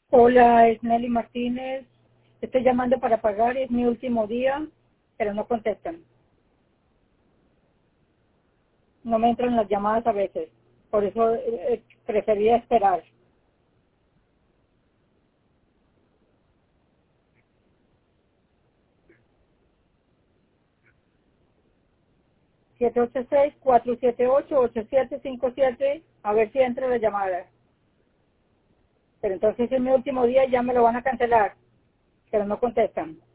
Hola, es Nelly Martínez. Estoy llamando para pagar, es mi último día, pero no contestan. No me entran las llamadas a veces. Por eso prefería esperar. 786-478-8757, a ver si entra la llamada. Pero entonces es mi último día, ya me lo van a cancelar, pero no contestan.